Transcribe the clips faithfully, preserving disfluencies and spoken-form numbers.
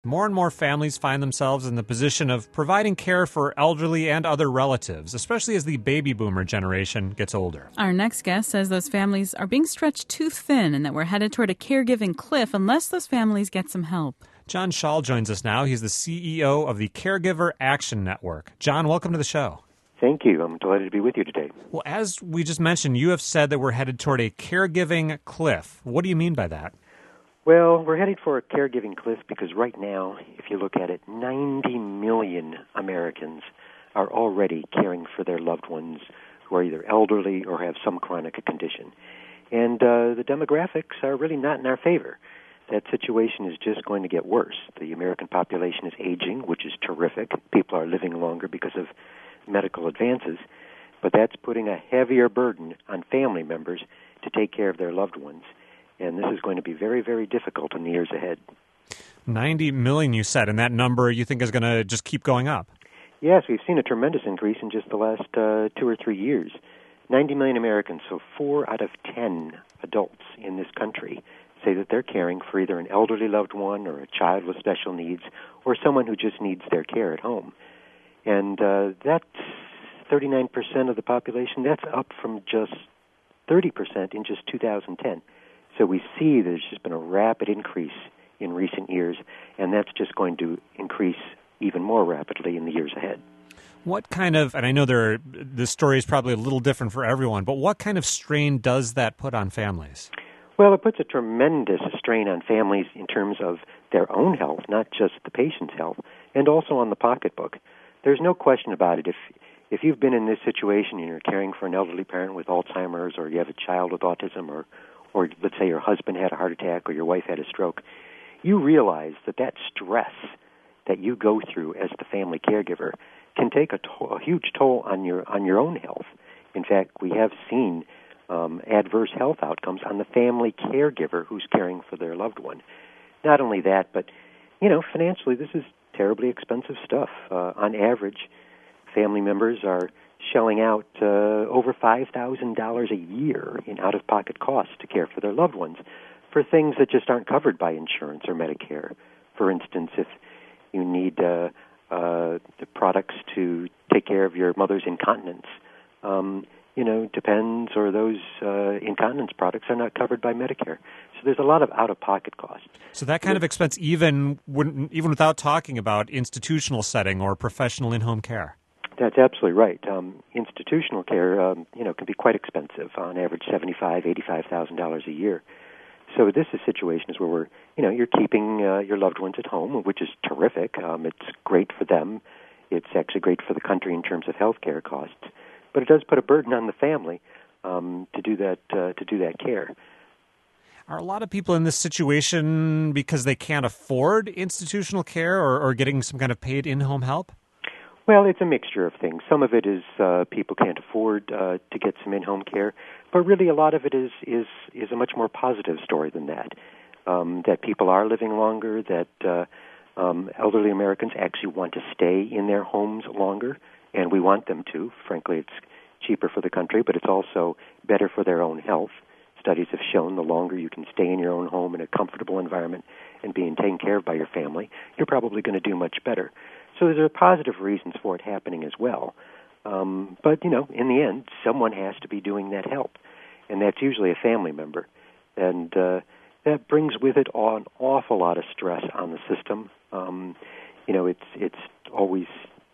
More and more families find themselves in the position of providing care for elderly and other relatives, especially as the baby boomer generation gets older. Our next guest says those families are being stretched too thin and that we're headed toward a caregiving cliff unless those families get some help. John Schall joins us now. He's the C E O of the Caregiver Action Network. John, welcome to the show. Thank you. I'm delighted to be with you today. Well, as we just mentioned, you have said that we're headed toward a caregiving cliff. What do you mean by that? Well, we're headed for a caregiving cliff because right now, if you look at it, ninety million Americans are already caring for their loved ones who are either elderly or have some chronic condition. And uh, the demographics are really not in our favor. That situation is just going to get worse. The American population is aging, which is terrific. People are living longer because of medical advances, but that's putting a heavier burden on family members to take care of their loved ones. And this is going to be very, very difficult in the years ahead. ninety million, you said, and that number you think is going to just keep going up? Yes, we've seen a tremendous increase in just the last uh, two or three years. ninety million Americans, so four out of ten adults in this country say that they're caring for either an elderly loved one or a child with special needs or someone who just needs their care at home. And uh, that's thirty-nine percent of the population. That's up from just thirty percent in just two thousand ten. So we see there's just been a rapid increase in recent years, and that's just going to increase even more rapidly in the years ahead. What kind of, and I know there are, the story is probably a little different for everyone, but what kind of strain does that put on families? Well, it puts a tremendous strain on families in terms of their own health, not just the patient's health, and also on the pocketbook. There's no question about it. If if you've been in this situation and you're caring for an elderly parent with Alzheimer's, or you have a child with autism, or or let's say your husband had a heart attack or your wife had a stroke, you realize that that stress that you go through as the family caregiver can take a, to- a huge toll on your on your own health. In fact, we have seen um, adverse health outcomes on the family caregiver who's caring for their loved one. Not only that, but, you know, financially, this is terribly expensive stuff. Uh, on average, family members are shelling out uh, over five thousand dollars a year in out-of-pocket costs to care for their loved ones for things that just aren't covered by insurance or Medicare. For instance, if you need uh, uh, the products to take care of your mother's incontinence, um, you know, Depends or those uh, incontinence products are not covered by Medicare. So there's a lot of out-of-pocket costs. So that kind of expense, even when, even without talking about institutional setting or professional in-home care? That's absolutely right. Um, institutional care, um, you know, can be quite expensive. On average, seventy-five thousand dollars, eighty-five thousand dollars a year. So this is situations where we're, you know, you're keeping uh, your loved ones at home, which is terrific. Um, it's great for them. It's actually great for the country in terms of health care costs. But it does put a burden on the family um, to do that uh, to do that care. Are a lot of people in this situation because they can't afford institutional care or, or getting some kind of paid in-home help? Well, it's a mixture of things. Some of it is uh, people can't afford uh, to get some in-home care, but really a lot of it is is, is a much more positive story than that, um, that people are living longer, that uh, um, elderly Americans actually want to stay in their homes longer, and we want them to. Frankly, it's cheaper for the country, but it's also better for their own health. Studies have shown the longer you can stay in your own home in a comfortable environment and being taken care of by your family, you're probably going to do much better. So there are positive reasons for it happening as well. Um, but, you know, in the end, someone has to be doing that help, and that's usually a family member. And uh, that brings with it an awful lot of stress on the system. Um, you know, it's it's always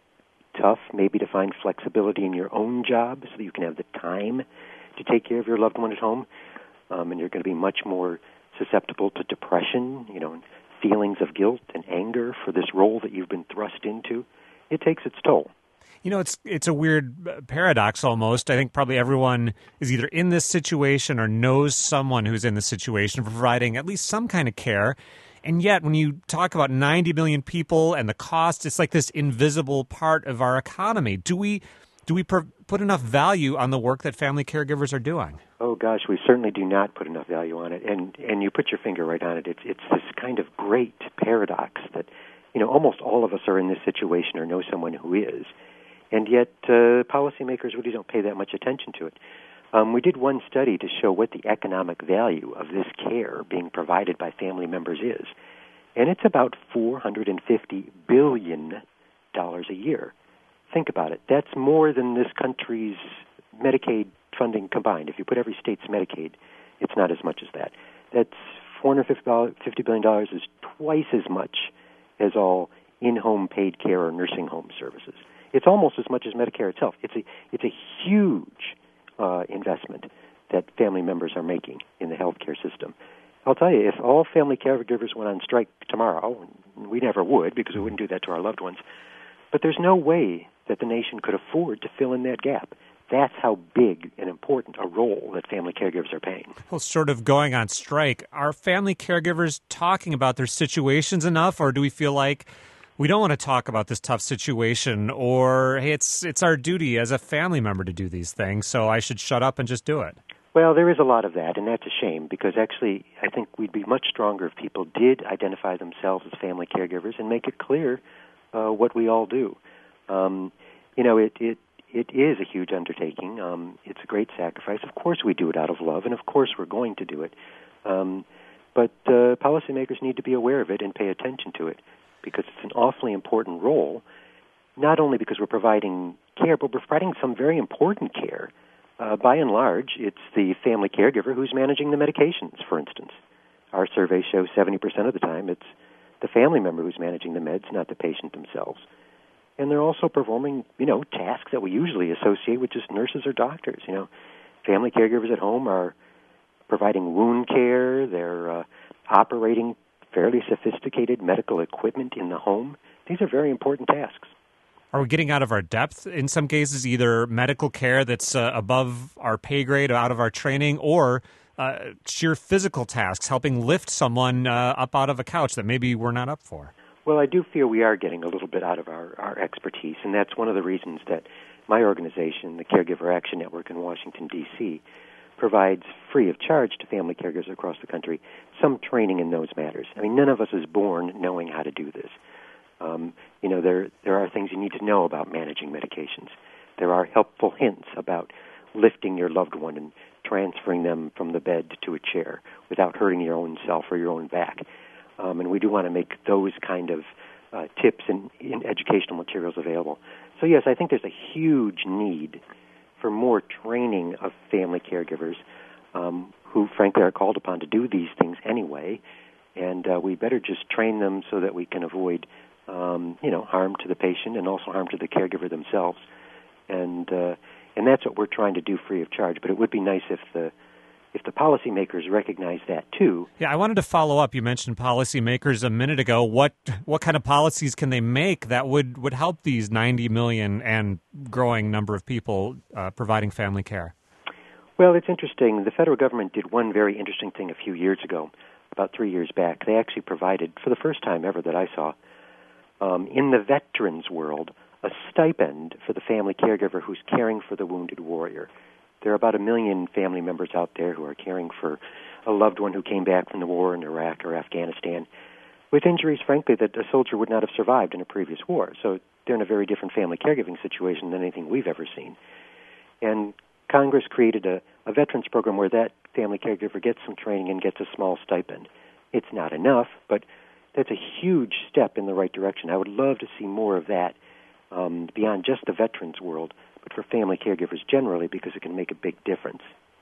tough maybe to find flexibility in your own job so that you can have the time to take care of your loved one at home. Um, and you're going to be much more susceptible to depression, you know, and feelings of guilt and anger for this role that you've been thrust into. It takes its toll. You know, it's it's a weird paradox almost. I think probably everyone is either in this situation or knows someone who's in this situation, providing at least some kind of care. And yet, when you talk about ninety million people and the cost, it's like this invisible part of our economy. Do we do we pr- put enough value on the work that family caregivers are doing? Oh gosh, we certainly do not put enough value on it, and and you put your finger right on it. It's it's this kind of great paradox that, you know, almost all of us are in this situation or know someone who is, and yet uh, policymakers really don't pay that much attention to it. Um, we did one study to show what the economic value of this care being provided by family members is, and it's about four hundred fifty billion dollars a year. Think about it. That's more than this country's Medicaid funding combined. If you put every state's Medicaid, it's not as much as that. That's four hundred fifty billion dollars is twice as much as all in-home paid care or nursing home services. It's almost as much as Medicare itself. It's a it's a huge uh, investment that family members are making in the healthcare system. I'll tell you, if all family caregivers went on strike tomorrow, we never would because we wouldn't do that to our loved ones, but there's no way that the nation could afford to fill in that gap. That's how big and important a role that family caregivers are playing. Well, sort of going on strike, are family caregivers talking about their situations enough, or do we feel like we don't want to talk about this tough situation, or, hey, it's it's our duty as a family member to do these things, so I should shut up and just do it? Well, there is a lot of that, and that's a shame, because actually I think we'd be much stronger if people did identify themselves as family caregivers and make it clear uh, what we all do. Um, you know, it, it it is a huge undertaking. Um, it's a great sacrifice. Of course we do it out of love, and of course we're going to do it. Um, but uh, policymakers need to be aware of it and pay attention to it, because it's an awfully important role, not only because we're providing care, but we're providing some very important care. Uh, by and large, it's the family caregiver who's managing the medications, for instance. Our surveys show seventy percent of the time it's the family member who's managing the meds, not the patient themselves. And they're also performing, you know, tasks that we usually associate with just nurses or doctors. You know, family caregivers at home are providing wound care. They're uh, operating fairly sophisticated medical equipment in the home. These are very important tasks. Are we getting out of our depth in some cases, either medical care that's uh, above our pay grade or out of our training, or uh, sheer physical tasks, helping lift someone uh, up out of a couch that maybe we're not up for? Well, I do feel we are getting a little bit out of our, our expertise, and that's one of the reasons that my organization, the Caregiver Action Network in Washington, D C, provides free of charge to family caregivers across the country some training in those matters. I mean, none of us is born knowing how to do this. Um, you know, there there are things you need to know about managing medications. There are helpful hints about lifting your loved one and transferring them from the bed to a chair without hurting your own self or your own back. Um, and we do want to make those kind of uh, tips and, and educational materials available. So, yes, I think there's a huge need for more training of family caregivers um, who, frankly, are called upon to do these things anyway. And uh, we better just train them so that we can avoid Um, you know, harm to the patient and also harm to the caregiver themselves, and uh, and that's what we're trying to do free of charge. But it would be nice if the if the policymakers recognize that too. Yeah, I wanted to follow up. You mentioned policymakers a minute ago. What what kind of policies can they make that would, would help these ninety million and growing number of people uh, providing family care? Well, it's interesting. The federal government did one very interesting thing a few years ago, about three years back. They actually provided, for the first time ever that I saw, Um, in the veterans world, a stipend for the family caregiver who's caring for the wounded warrior. There are about a million family members out there who are caring for a loved one who came back from the war in Iraq or Afghanistan with injuries, frankly, that a soldier would not have survived in a previous war. So they're in a very different family caregiving situation than anything we've ever seen. And Congress created a, a veterans program where that family caregiver gets some training and gets a small stipend. It's not enough, but that's a huge step in the right direction. I would love to see more of that um, beyond just the veterans world, but for family caregivers generally, because it can make a big difference.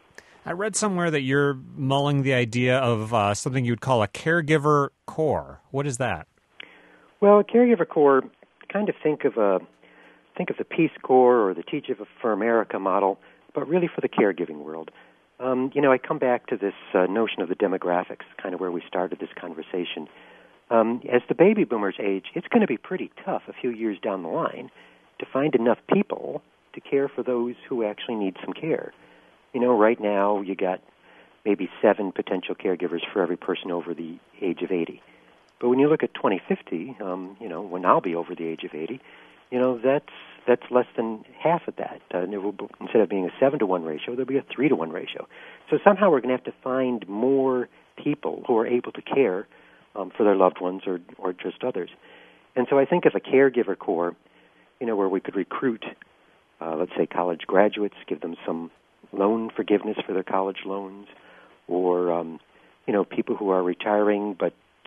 I read somewhere that you're mulling the idea of uh, something you would call a caregiver corps. What is that? Well, a caregiver corps, kind of think of a think of the Peace Corps or the Teach for America model, but really for the caregiving world. Um, you know, I come back to this uh, notion of the demographics, kind of where we started this conversation. Um, as the baby boomers age, it's going to be pretty tough a few years down the line to find enough people to care for those who actually need some care. You know, right now you got maybe seven potential caregivers for every person over the age of eighty. But when you look at twenty fifty, um, you know, when I'll be over the age of eighty, you know, that's that's less than half of that. Uh, it will, instead of being a seven to one ratio, there'll be a three to one ratio. So somehow we're going to have to find more people who are able to care Um, for their loved ones or, or just others. And so I think of a caregiver corps, you know, where we could recruit, uh, let's say, college graduates, give them some loan forgiveness for their college loans, or, um, you know, people who are retiring but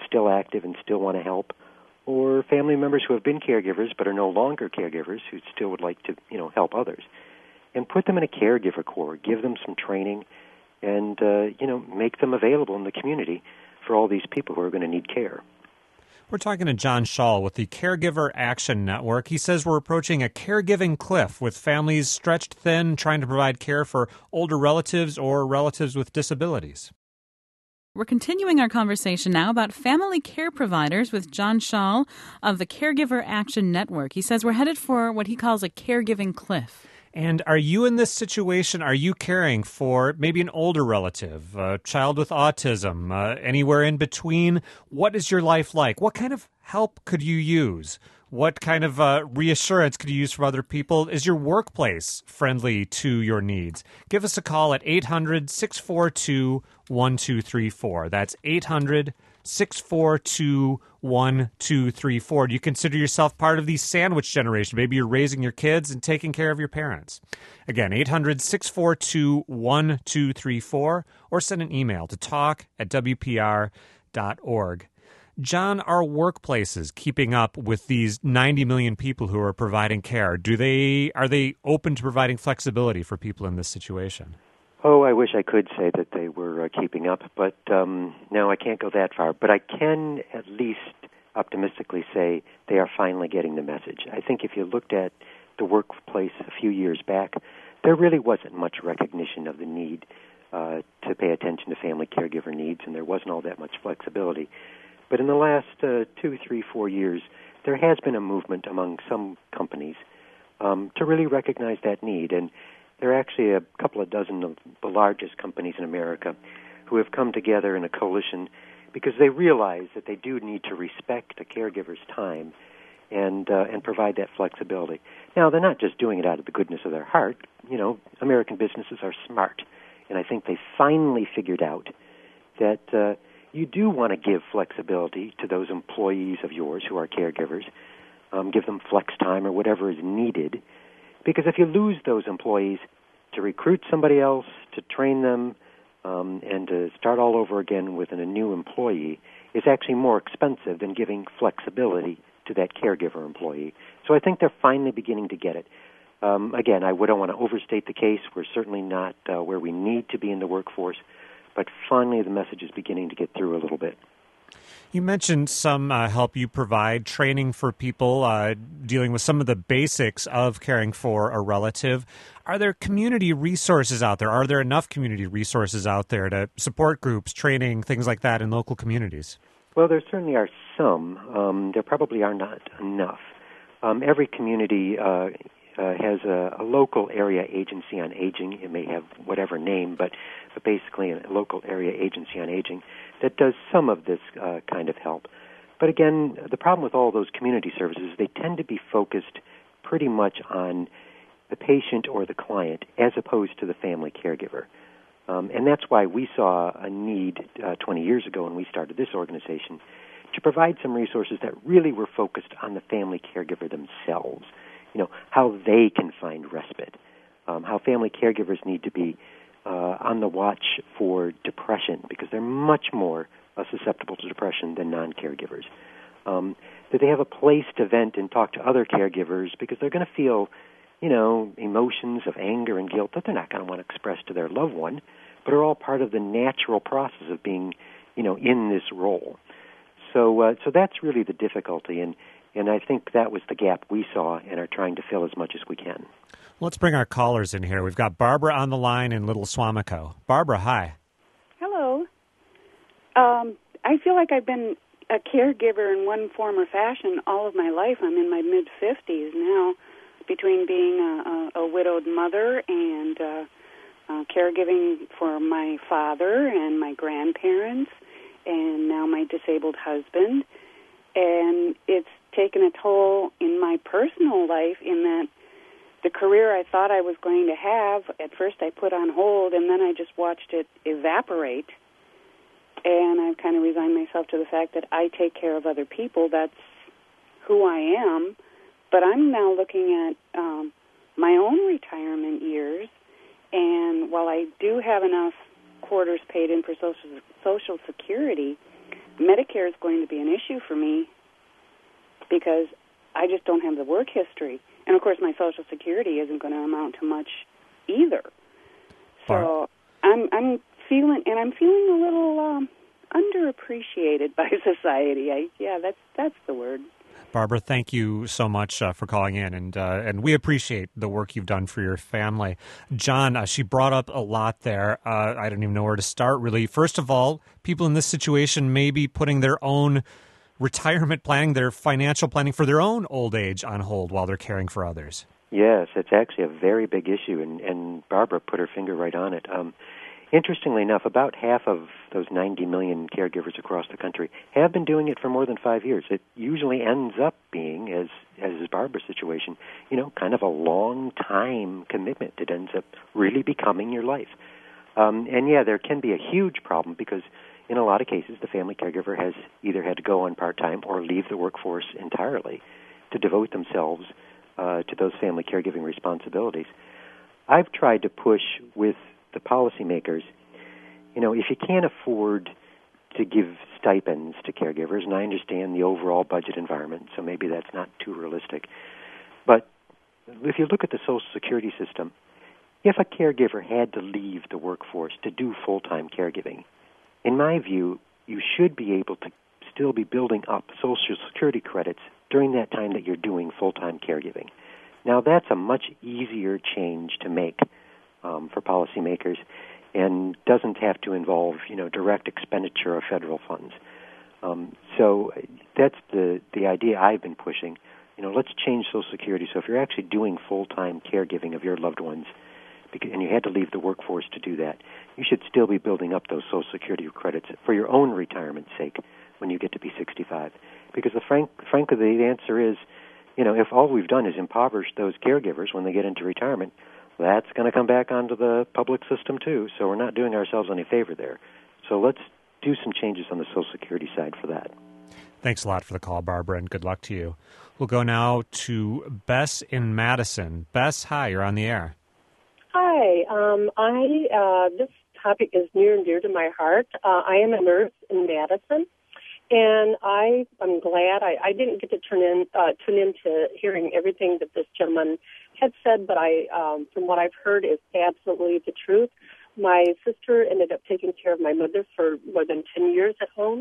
still active and still want to help, or family members who have been caregivers but are no longer caregivers who still would like to, you know, help others. And put them in a caregiver corps, give them some training, and, uh, you know, make them available in the community for all these people who are going to need care. We're talking to John Schall with the Caregiver Action Network. He says we're approaching a caregiving cliff with families stretched thin trying to provide care for older relatives or relatives with disabilities. We're continuing our conversation now about family care providers with John Schall of the Caregiver Action Network. He says we're headed for what he calls a caregiving cliff. And are you in this situation? Are you caring for maybe an older relative, a child with autism, uh, anywhere in between? What is your life like? What kind of help could you use? What kind of uh, reassurance could you use from other people? Is your workplace friendly to your needs? Give us a call at eight hundred, six four two, one two three four. That's eight hundred, six four two, one two three four. Do you consider yourself part of the sandwich generation? Maybe you're raising your kids and taking care of your parents. Again, eight hundred, six four two, one two three four, or send an email to talk at w p r dot org. John, are workplaces keeping up with these ninety million people who are providing care? Do they are they open to providing flexibility for people in this situation? Oh, I wish I could say that they were uh, keeping up, but um, no, I can't go that far. But I can at least optimistically say they are finally getting the message. I think if you looked at the workplace a few years back, there really wasn't much recognition of the need uh, to pay attention to family caregiver needs, and there wasn't all that much flexibility. But in the last uh, two, three, four years, there has been a movement among some companies um, to really recognize that need. And there are actually a couple of dozen of the largest companies in America who have come together in a coalition because they realize that they do need to respect a caregiver's time and uh, and provide that flexibility. Now, they're not just doing it out of the goodness of their heart. You know, American businesses are smart, and I think they finally figured out that uh, you do want to give flexibility to those employees of yours who are caregivers, um, give them flex time or whatever is needed, because if you lose those employees, to recruit somebody else, to train them, um, and to start all over again with a new employee is actually more expensive than giving flexibility to that caregiver employee. So I think they're finally beginning to get it. Um, again, I don't want to overstate the case. We're certainly not uh, where we need to be in the workforce, but finally the message is beginning to get through a little bit. You mentioned some uh, help you provide, training for people uh, dealing with some of the basics of caring for a relative. Are there community resources out there? Are there enough community resources out there to support groups, training, things like that in local communities? Well, there certainly are some. Um, there probably are not enough. Um, every community uh, uh, has a, a local area agency on aging. It may have whatever name, but, but basically a local area agency on aging that does some of this uh, kind of help. But again, the problem with all those community services is they tend to be focused pretty much on the patient or the client as opposed to the family caregiver. Um, and that's why we saw a need uh, twenty years ago when we started this organization to provide some resources that really were focused on the family caregiver themselves, you know, how they can find respite, um, how family caregivers need to be uh, on the watch for depression because they're much more uh, susceptible to depression than non-caregivers, um, that they have a place to vent and talk to other caregivers because they're going to feel, you know, emotions of anger and guilt that they're not going to want to express to their loved one, but are all part of the natural process of being, you know, in this role. So, uh, so that's really the difficulty, and and I think that was the gap we saw and are trying to fill as much as we can. Let's bring our callers in here. We've got Barbara on the line in Little Swamico. Barbara, hi. Hello. Um, I feel like I've been a caregiver in one form or fashion all of my life. I'm in my mid-fifties now, between being a, a, a widowed mother and uh, uh, caregiving for my father and my grandparents and now my disabled husband. And it's taken a toll in my personal life in that the career I thought I was going to have, at first I put on hold, and then I just watched it evaporate. And I've kind of resigned myself to the fact that I take care of other people. That's who I am. But I'm now looking at um, my own retirement years, and while I do have enough quarters paid in for Social, social Security, Medicare is going to be an issue for me because I just don't have the work history. And, of course, my Social Security isn't going to amount to much either. So I'm I'm feeling, and I'm feeling a little um, underappreciated by society. I, yeah, that's that's the word. Barbara, thank you so much uh, for calling in, and uh, and we appreciate the work you've done for your family. John, uh, she brought up a lot there. Uh, I don't even know where to start, really. First of all, people in this situation may be putting their own retirement planning, their financial planning for their own old age on hold while they're caring for others. Yes, it's actually a very big issue, and, and Barbara put her finger right on it. Um, interestingly enough, about half of those ninety million caregivers across the country have been doing it for more than five years. It usually ends up being, as as is Barbara's situation, you know, kind of a long time commitment. It ends up really becoming your life. Um, and yeah, there can be a huge problem because in a lot of cases the family caregiver has either had to go on part-time or leave the workforce entirely to devote themselves uh, to those family caregiving responsibilities. I've tried to push with the policymakers, you know, if you can't afford to give stipends to caregivers, and I understand the overall budget environment, so maybe that's not too realistic, but if you look at the Social Security system, if a caregiver had to leave the workforce to do full-time caregiving, in my view, you should be able to still be building up Social Security credits during that time that you're doing full-time caregiving. Now, that's a much easier change to make um, for policymakers and doesn't have to involve, you know, direct expenditure of federal funds. Um, so that's the, the idea I've been pushing. You know, let's change Social Security so if you're actually doing full-time caregiving of your loved ones, and you had to leave the workforce to do that, you should still be building up those Social Security credits for your own retirement's sake when you get to be sixty-five. Because the frank, frankly, the answer is, you know, if all we've done is impoverish those caregivers when they get into retirement, that's going to come back onto the public system too. So we're not doing ourselves any favor there. So let's do some changes on the Social Security side for that. Thanks a lot for the call, Barbara, and good luck to you. We'll go now to Bess in Madison. Bess, hi, you're on the air. Hi. Um, I uh, this topic is near and dear to my heart. Uh, I am a nurse in Madison, and I am glad I, I didn't get to turn in uh, tune into hearing everything that this gentleman had said, but I, um, from what I've heard, is absolutely the truth. My sister ended up taking care of my mother for more than ten years at home.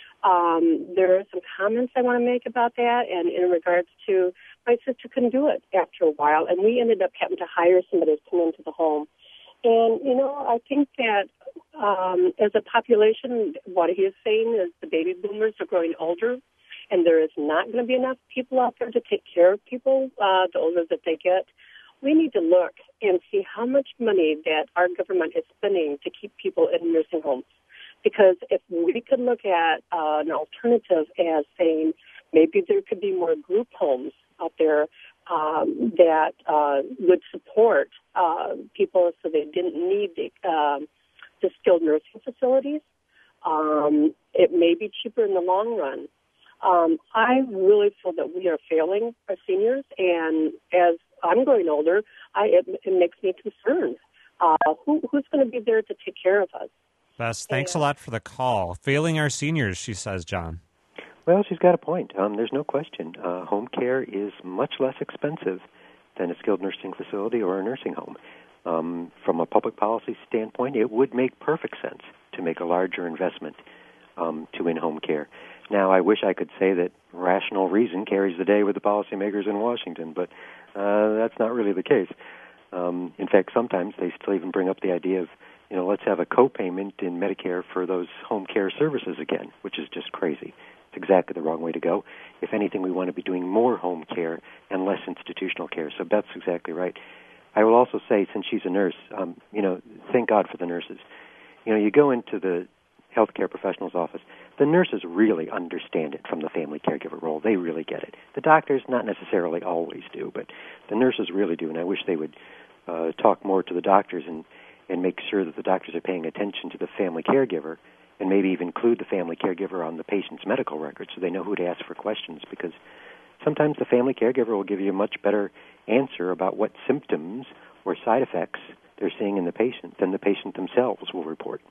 Um, there are some comments I want to make about that, and in regards to my sister couldn't do it after a while, and we ended up having to hire somebody to come into the home. And, you know, I think that um, as a population, what he is saying is the baby boomers are growing older, and there is not going to be enough people out there to take care of people uh, the older that they get. We need to look and see how much money that our government is spending to keep people in nursing homes. Because if we could look at uh, an alternative as saying maybe there could be more group homes out there um, that uh, would support uh, people so they didn't need the, um, the skilled nursing facilities, um, it may be cheaper in the long run. Um, I really feel that we are failing our seniors, and as I'm growing older, I, it, it makes me concerned. Uh, who, who's going to be there to take care of us? Bess, thanks a lot for the call. Failing our seniors, she says, John. Well, she's got a point. Um, there's no question. Uh, home care is much less expensive than a skilled nursing facility or a nursing home. Um, from a public policy standpoint, it would make perfect sense to make a larger investment um, to in-home care. Now, I wish I could say that rational reason carries the day with the policymakers in Washington, but uh, that's not really the case. Um, in fact, sometimes they still even bring up the idea of, you know, let's have a co-payment in Medicare for those home care services again, which is just crazy. It's exactly the wrong way to go. If anything, we want to be doing more home care and less institutional care. So Beth's exactly right. I will also say, since she's a nurse, um, you know, thank God for the nurses. You know, you go into the healthcare professional's office, the nurses really understand it from the family caregiver role. They really get it. The doctors not necessarily always do, but the nurses really do, and I wish they would uh, talk more to the doctors and, and make sure that the doctors are paying attention to the family caregiver and maybe even include the family caregiver on the patient's medical record so they know who to ask for questions, because sometimes the family caregiver will give you a much better answer about what symptoms or side effects they're seeing in the patient than the patient themselves will report.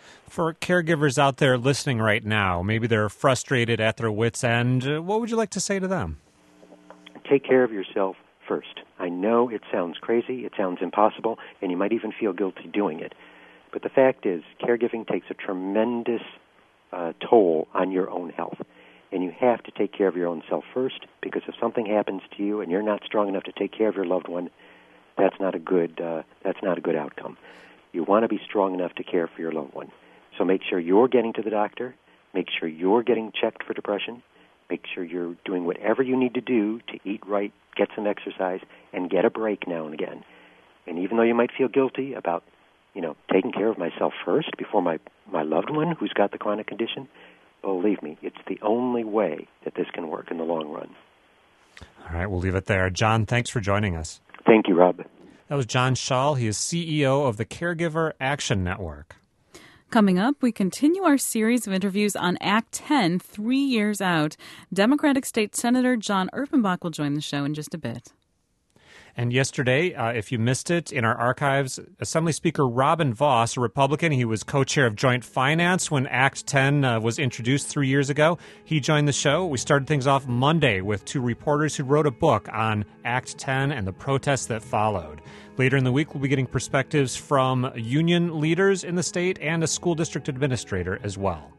For caregivers out there listening right now, maybe they're frustrated at their wits' end, uh, what would you like to say to them? Take care of yourself first. I know it sounds crazy, it sounds impossible, and you might even feel guilty doing it. But the fact is, caregiving takes a tremendous uh, toll on your own health. And you have to take care of your own self first, because if something happens to you and you're not strong enough to take care of your loved one, that's not a good uh, that's not a good outcome. You want to be strong enough to care for your loved one. So make sure you're getting to the doctor. Make sure you're getting checked for depression. Make sure you're doing whatever you need to do to eat right, get some exercise, and get a break now and again. And even though you might feel guilty about, you know, taking care of myself first before my, my loved one who's got the chronic condition, believe me, it's the only way that this can work in the long run. All right, we'll leave it there. John, thanks for joining us. Thank you, Rob. That was John Schall. He is C E O of the Caregiver Action Network. Coming up, we continue our series of interviews on Act ten, three years out. Democratic State Senator John Erpenbach will join the show in just a bit. And yesterday, uh, if you missed it, in our archives, Assembly Speaker Robin Vos, a Republican, he was co-chair of Joint Finance when Act ten uh, was introduced three years ago. He joined the show. We started things off Monday with two reporters who wrote a book on Act ten and the protests that followed. Later in the week, we'll be getting perspectives from union leaders in the state and a school district administrator as well.